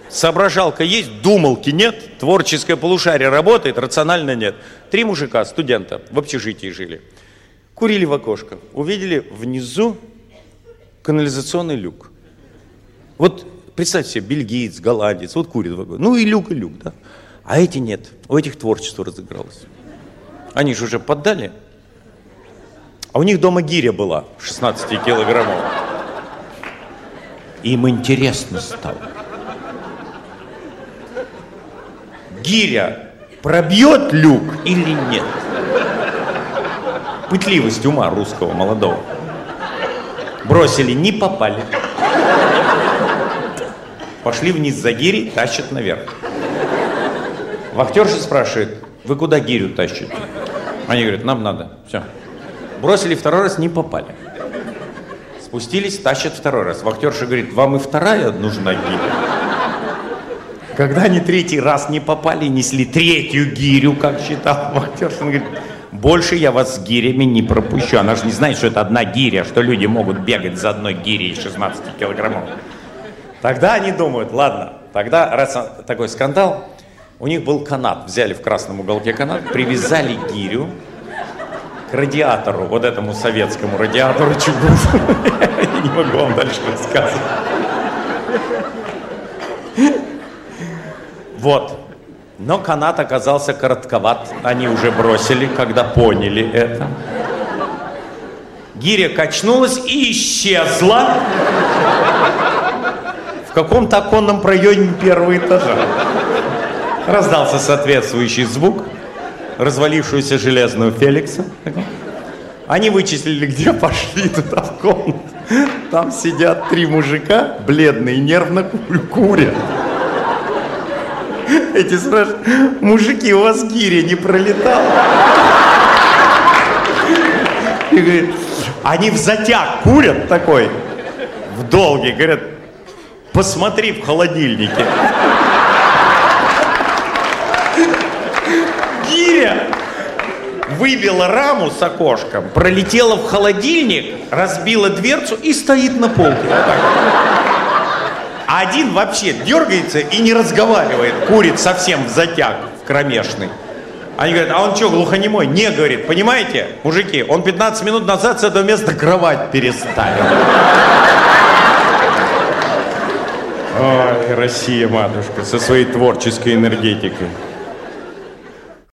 Соображалка есть, думалки нет, творческое полушарие работает, рационально нет. 3 мужика, студента, в общежитии жили. Курили в окошко. Увидели внизу канализационный люк. Вот представьте себе, бельгиец, голландец, вот курит в окошко. Ну и люк, да. А эти нет, у этих творчество разыгралось. Они же уже поддали. А у них дома гиря была, 16-килограммовая. Им интересно стало. Гиря пробьет люк или нет? Пытливость ума русского молодого. Бросили, не попали. Пошли вниз за гирей, тащат наверх. Вахтерша спрашивает: вы куда гирю тащите? Они говорят: нам надо. Все. Бросили 2-й раз, не попали. Спустились, тащат 2-й раз. Вахтерша говорит: вам и 2-я нужна гиря? Когда они 3-й раз не попали, несли 3-ю гирю, как считал вахтерша, он говорит: больше я вас с гирями не пропущу. Она же не знает, что это одна гиря, что люди могут бегать за одной гирей 16 килограммов. Тогда они думают: ладно, тогда, раз такой скандал, у них был канат. Взяли в красном уголке канат, привязали гирю к радиатору, вот этому советскому радиатору Чугунцу. Я не могу вам дальше рассказывать. Вот. Но канат оказался коротковат. Они уже бросили, когда поняли это. Гиря качнулась и исчезла в каком-то оконном проеме 1-го этажа. Раздался соответствующий звук, развалившуюся железную Феликса. Они вычислили, где пошли, туда в комнату. Там сидят 3 мужика, бледные, нервно курят. Эти спрашивают: мужики, у вас гиря не пролетала? И говорит, они в затяг курят такой, в долгий, говорят: посмотри в холодильнике. Гиря выбила раму с окошком, пролетела в холодильник, разбила дверцу и стоит на полке. Вот так. А один вообще дергается и не разговаривает, курит совсем в затяг, в кромешный. Они говорят: а он что, глухонемой? Не, говорит, понимаете, мужики, он 15 минут назад с этого места кровать переставил. Ой, Россия, матушка, со своей творческой энергетикой.